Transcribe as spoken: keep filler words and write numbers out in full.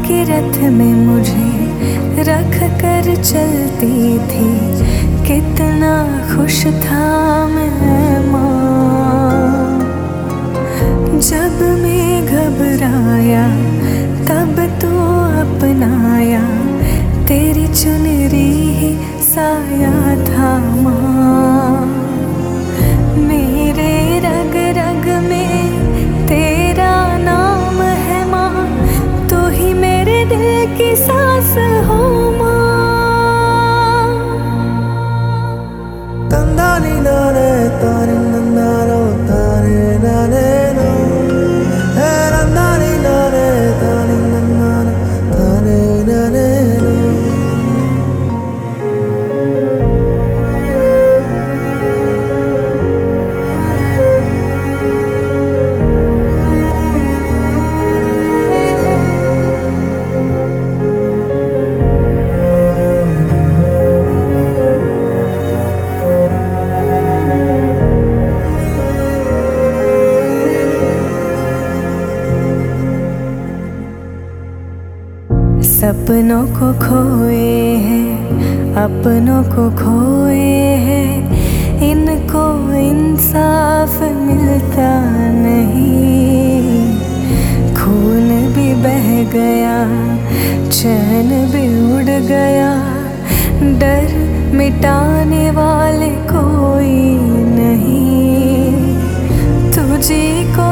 के रथ में मुझे रख कर चलती थी, कितना खुश था मैं माँ। जब मैं घबराया तब तो अपनाया, तेरी चुनरी ही साया था माँ। मेरे रग रग में तेरा नाम है माँ, तू ही मेरे दिल की सांस हो माँ। तंदानी नाने तारे नंदारो तारे नाने नो, हे नंदानी नाने तारे नंदारो तारे नाने नो। सपनों को खोए हैं, अपनों को खोए हैं, इनको इंसाफ मिलता नहीं। खून भी बह गया, चैन भी उड़ गया, डर मिटाने वाले कोई नहीं। तुझे को